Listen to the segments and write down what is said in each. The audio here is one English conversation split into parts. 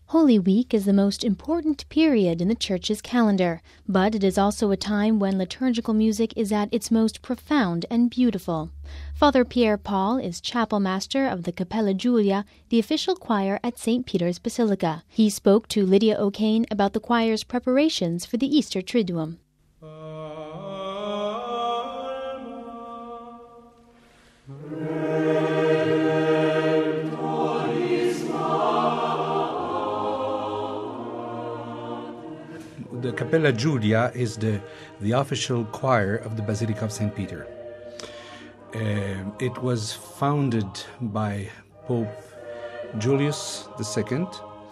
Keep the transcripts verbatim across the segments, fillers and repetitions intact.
Holy Week is the most important period in the Church's calendar, but it is also a time when liturgical music is at its most profound and beautiful. Father Pierre Paul is chapel master of the Cappella Giulia, the official choir at Saint Peter's Basilica. He spoke to Lydia O'Kane about the choir's preparations for the Easter Triduum. The Cappella Giulia is the, the official choir of the Basilica of Saint Peter. Uh, it was founded by Pope Julius the Second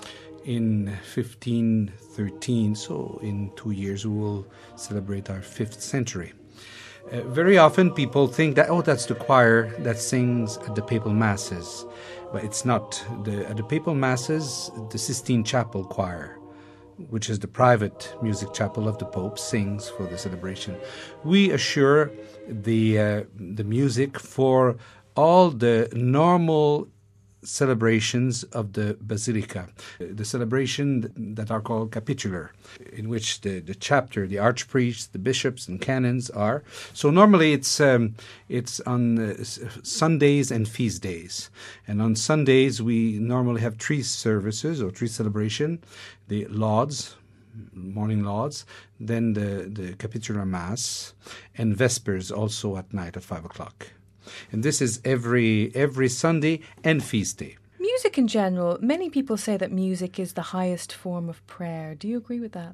in fifteen thirteen, so in two years we will celebrate our fifth century. Uh, very often people think that, oh, that's the choir that sings at the papal masses, but it's not. The, at the papal masses, the Sistine Chapel choir, which is the private music chapel of the Pope, sings for the celebration. We assure the uh, the music for all the normal celebrations of the Basilica, the celebration that are called capitular, in which the, the chapter, the archpriests, the bishops and canons are. So normally it's um, it's on uh, Sundays and feast days. And on Sundays we normally have three services or three celebration: the Lauds, morning Lauds, then the, the Capitular Mass, and Vespers also at night at five o'clock. And this is every every Sunday and feast day. Music in general, many people say that music is the highest form of prayer. Do you agree with that?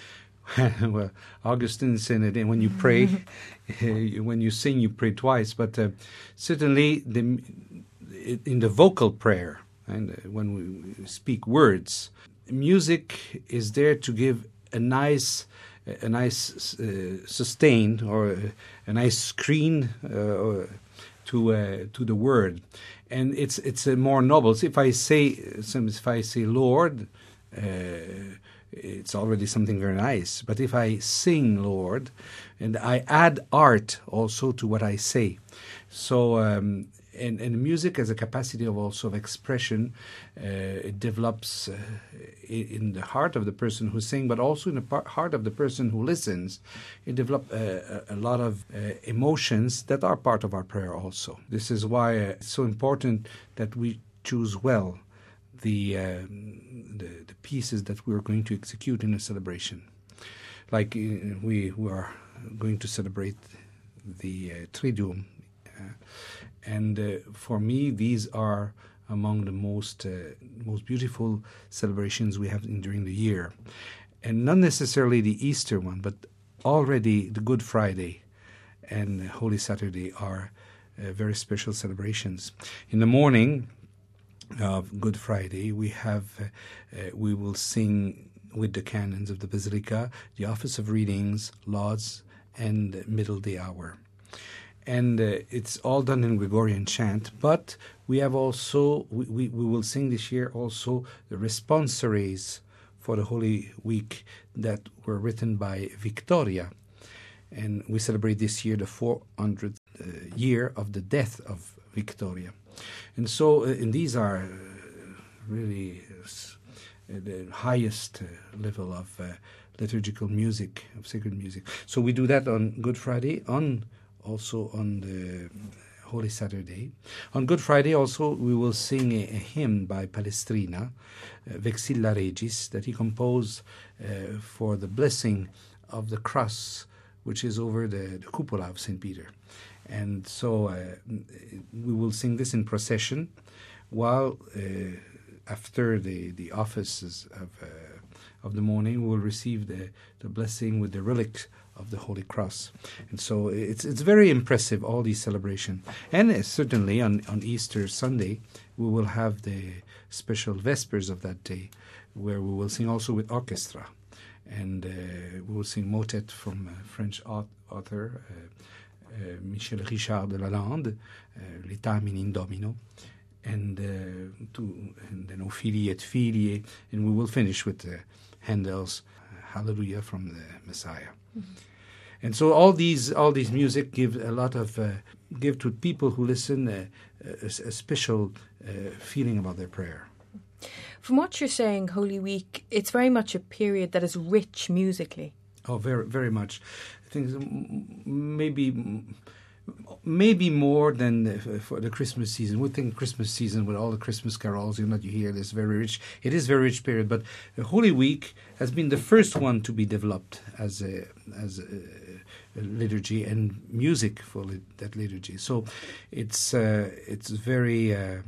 Well, Augustine said it, when you pray, when you sing, you pray twice. But uh, certainly the, in the vocal prayer, and when we speak words, music is there to give a nice a nice uh, sustain or a, a nice screen uh, or to uh, to the word, and it's it's a more noble. So if I say if I say Lord, uh, it's already something very nice. But if I sing Lord, and I add art also to what I say, so um, and and music has a capacity of also of expression. Uh, it develops uh, in the heart of the person who sings, but also in the par- heart of the person who listens. It develops uh, a, a lot of uh, emotions that are part of our prayer also. This is why uh, it's so important that we choose well the, uh, the the pieces that we are going to execute in a celebration. Like uh, we, we are going to celebrate the uh, Triduum. Uh, and uh, for me, these are among the most uh, most beautiful celebrations we have in, during the year. And not necessarily the Easter one, but already the Good Friday and Holy Saturday are uh, very special celebrations. In the morning of Good Friday, we have uh, uh, we will sing with the canons of the Basilica the Office of Readings, Lauds, and Middle Day Hour. And uh, it's all done in Gregorian chant, but we have also, we, we, we will sing this year also the responsories for the Holy Week that were written by Victoria. And we celebrate this year the four hundredth uh, year of the death of Victoria. And so, uh, and these are uh, really uh, the highest uh, level of uh, liturgical music, of sacred music. So we do that on Good Friday, on also on the Holy Saturday. On Good Friday also we will sing a, a hymn by Palestrina, uh, Vexilla Regis, that he composed uh, for the blessing of the cross, which is over the, the cupola of Saint Peter. And so uh, we will sing this in procession, while uh, after the, the offices of uh, of the morning we will receive the, the blessing with the relics of the Holy Cross. And so it's it's very impressive, all these celebrations. And uh, certainly on, on Easter Sunday, we will have the special Vespers of that day, where we will sing also with orchestra. And uh, we will sing motet from a French author, uh, uh, Michel Richard de Lalande, uh, L'Etamine in Domino, and, uh, to, and then O Filii et Filii, and we will finish with uh, Handel's uh, Hallelujah from the Messiah. Mm-hmm. And so all these all these music give a lot of uh, give to people who listen uh, a, a special uh, feeling about their prayer. From what you're saying, Holy Week, it's very much a period that is rich musically. Oh, very, very much. I think m- maybe, maybe more than the, for the Christmas season. We think Christmas season with all the Christmas carols, you know, you hear this very rich. It is very rich period, but the Holy Week has been the first one to be developed as a as a, a liturgy and music for li- that liturgy. So it's uh, it's very. Uh,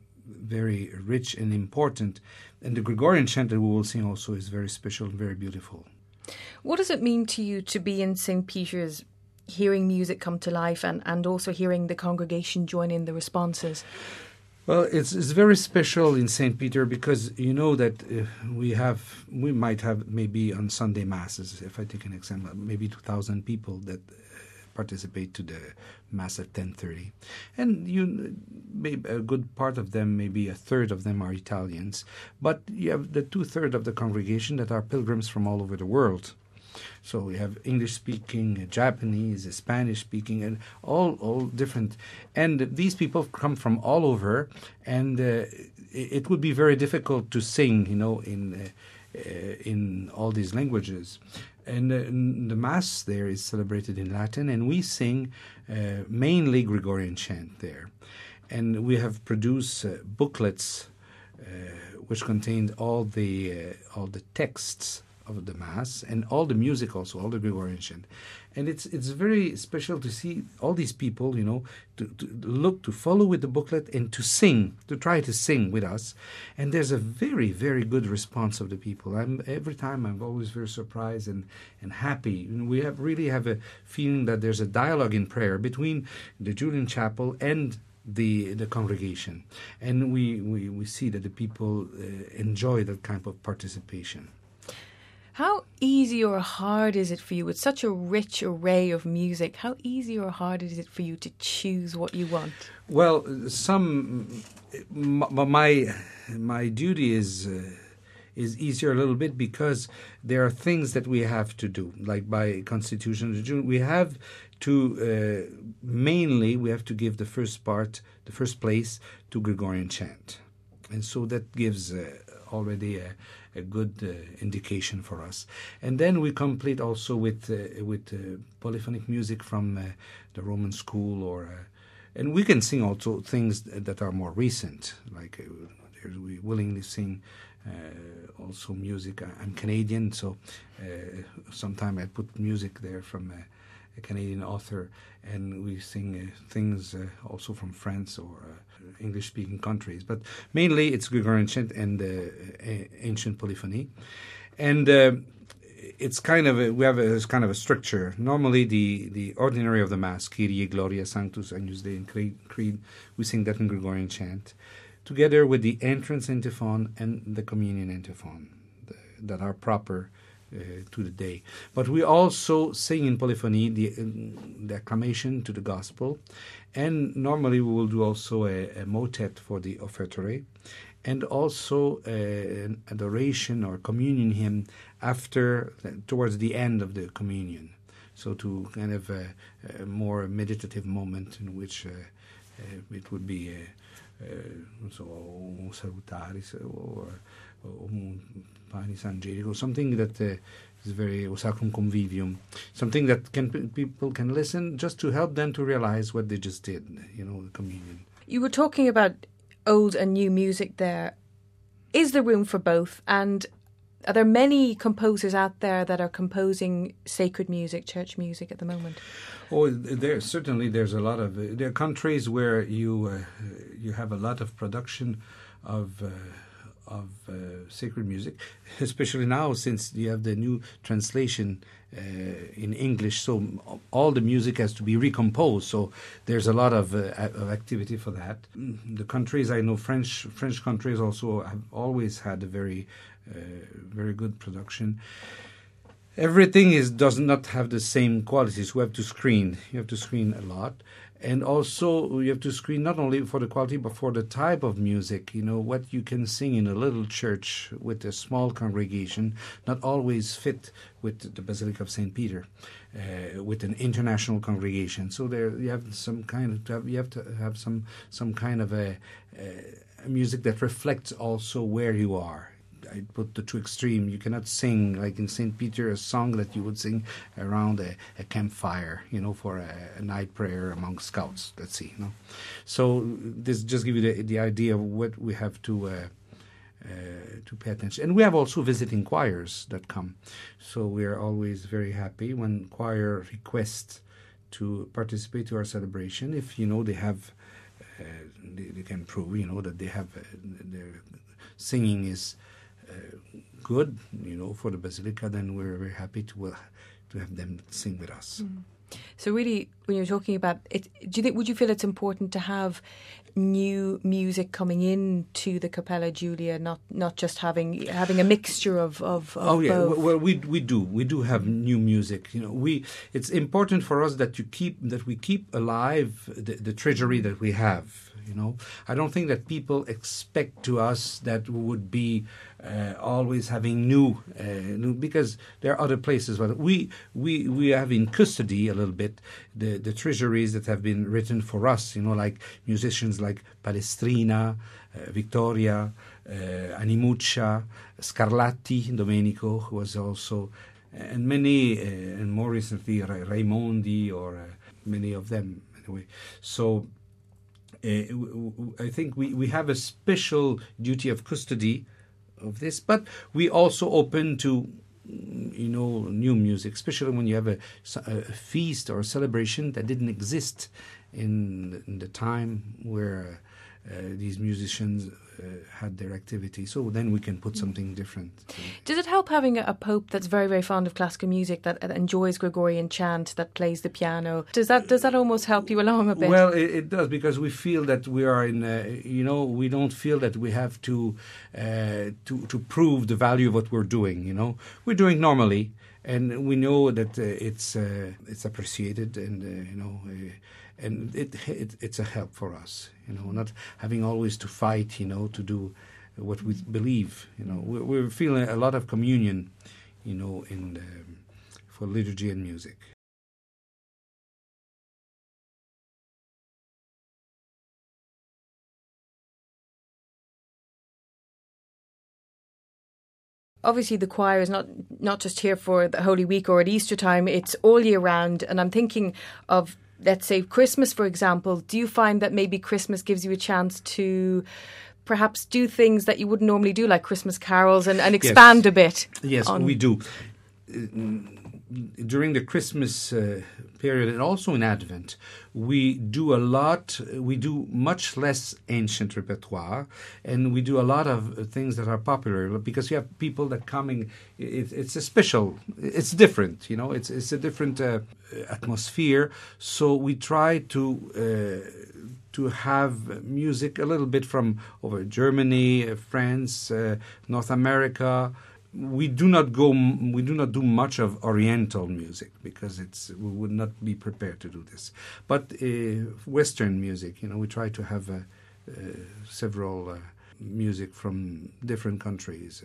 very rich and important. And the Gregorian chant that we will sing also is very special and very beautiful. What does it mean to you to be in Saint Peter's, hearing music come to life and, and also hearing the congregation join in the responses? Well, it's it's very special in Saint Peter because you know that uh, we have, we might have maybe on Sunday Masses, if I take an example, maybe two thousand people that participate to the Mass at ten thirty. And you, maybe a good part of them, maybe a third of them are Italians. But you have the two-thirds of the congregation that are pilgrims from all over the world. So we have English-speaking, Japanese, Spanish-speaking, and all all different. And these people come from all over, and uh, it, it would be very difficult to sing, you know, in uh, uh, in all these languages. And uh, the Mass there is celebrated in Latin, and we sing uh, mainly Gregorian chant there. And we have produced uh, booklets uh, which contain all the uh, all the texts of the Mass and all the music also, all the Gregorian chant. And it's it's very special to see all these people, you know, to, to look, to follow with the booklet and to sing, to try to sing with us. And there's a very, very good response of the people. I'm every time I'm always very surprised and, and happy. And we have really have a feeling that there's a dialogue in prayer between the Julian Chapel and the the congregation. And we, we, we see that the people uh, enjoy that kind of participation. How easy or hard is it for you with such a rich array of music? How easy or hard is it for you to choose what you want? Well, some my my duty is uh, is easier a little bit because there are things that we have to do, like by Constitution of June, we have to uh, mainly we have to give the first part, the first place to Gregorian chant, and so that gives uh, already a. a good uh, indication for us. And then we complete also with uh, with uh, polyphonic music from uh, the Roman school, or uh, and we can sing also things that are more recent, like uh, we willingly sing uh, also music. I'm Canadian, so uh, sometimes I put music there from a, a Canadian author, and we sing uh, things uh, also from France or uh, English-speaking countries. But mainly it's Gregorian chant and uh, ancient polyphony. And uh, it's kind of a, we have a kind of a structure. Normally the, the ordinary of the Mass, Kyrie, Gloria, Sanctus, Agnus Dei, and Creed, we sing that in Gregorian chant, together with the entrance antiphon and the communion antiphon the, that are proper Uh, to the day. But we also sing in polyphony the, uh, the acclamation to the gospel, and normally we will do also a, a motet for the offertory, and also uh, an adoration or communion hymn after, uh, towards the end of the communion. So to kind of a, a more meditative moment in which uh, uh, it would be uh, uh, so un salutaris or, or Panis Angelico, something that uh, is very o Sacrum Convivium, something that can people can listen just to help them to realize what they just did, you know, the communion. You were talking about old and new music there. Is there room for both? And are there many composers out there that are composing sacred music, church music at the moment? Oh, there certainly there's a lot of uh, there are countries where you uh, you have a lot of production of. Uh, of uh, sacred music, especially now since you have the new translation uh, in English, so all the music has to be recomposed, so there's a lot of, uh, of activity for that. The countries, I know French French countries also have always had a very uh, very good production. Everything is does not have the same qualities. We have to screen. You have to screen a lot. And also, you have to screen not only for the quality, but for the type of music. You know, what you can sing in a little church with a small congregation, not always fit with the Basilica of Saint Peter, uh, with an international congregation. So there, you have some kind of, you have to have some some kind of a, a music that reflects also where you are. I put the two extreme. You cannot sing like in Saint Peter a song that you would sing around a, a campfire, you know, for a, a night prayer among scouts. Let's see, you know. So this just give you the, the idea of what we have to uh, uh, to pay attention. And we have also visiting choirs that come. So we are always very happy when choir requests to participate to our celebration. If you know they have, uh, they, they can prove, you know, that they have uh, their singing is. Uh, good, you know, for the Basilica, then we're very happy to uh, to have them sing with us. Mm. So really, when you're talking about it, do you think, would you feel it's important to have new music coming in to the Cappella Julia, not not just having having a mixture of, of, of oh yeah, both? well we we do we do have new music. You know, we it's important for us that you keep that we keep alive the, the treasury that we have. You know, I don't think that people expect to us that we would be uh, always having new, uh, new, because there are other places. But we we we have in custody a little bit the the treasuries that have been written for us. You know, like musicians like Palestrina, uh, Victoria, uh, Animuccia, Scarlatti, Domenico, who was also, and many, uh, and more recently Ra- Raimondi, or uh, many of them anyway. So. Uh, I think we, we have a special duty of custody of this, but we also open to, you know, new music, especially when you have a, a feast or a celebration that didn't exist in, in the time where uh, these musicians uh, had their activity. So then we can put something different. Does it help having a, a pope that's very, very fond of classical music, that, that enjoys Gregorian chant, that plays the piano? Does that does that almost help you along a bit? Well, it, it does, because we feel that we are in, a, you know, we don't feel that we have to, uh, to to prove the value of what we're doing. You know, we're doing normally, and we know that uh, it's uh, it's appreciated, and uh, you know. Uh, And it, it it's a help for us, you know, not having always to fight, you know, to do what we believe. You know, we're, we're feeling a lot of communion, you know, in the, for liturgy and music. Obviously, the choir is not not just here for the Holy Week or at Easter time. It's all year round. And I'm thinking of, let's say, Christmas, for example. Do you find that maybe Christmas gives you a chance to perhaps do things that you wouldn't normally do, like Christmas carols, and, and expand yes. a bit? Yes, on... we do. During the Christmas uh, period, and also in Advent, we do a lot, we do much less ancient repertoire, and we do a lot of things that are popular, because you have people that coming, it, it's a special, it's different, you know, it's it's a different uh, atmosphere, so we try to uh, to have music a little bit from over Germany, uh, France, uh, North America. We do not go. We do not do much of Oriental music, because it's we would not be prepared to do this. But uh, Western music, you know, we try to have uh, uh, several uh, music from different countries.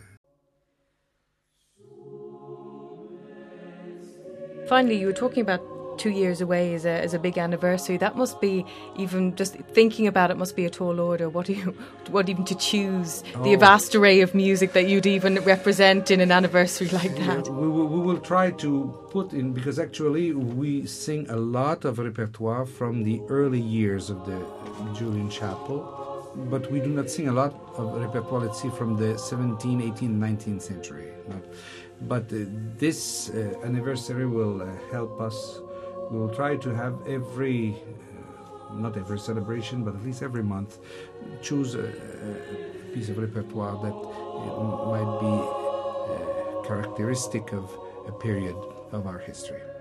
Finally, you were talking about two years away is a, is a big anniversary. That must be, even just thinking about it, must be a tall order. What do you, what even to choose oh. the vast array of music that you'd even represent in an anniversary like that? Yeah, we, will, we will try to put in, because actually we sing a lot of repertoire from the early years of the Julian Chapel, but we do not sing a lot of repertoire, let's see, from the seventeenth, eighteenth, nineteenth century. But uh, this uh, anniversary will uh, help us. We will try to have every, uh, not every celebration, but at least every month, choose a, a piece of repertoire that might be uh, characteristic of a period of our history.